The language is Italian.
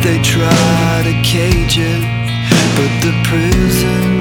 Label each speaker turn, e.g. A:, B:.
A: they try to cage it, but the prison